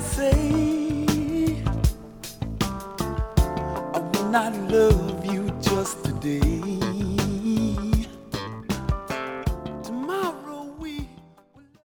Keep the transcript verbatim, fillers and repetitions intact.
say I will not love you just today.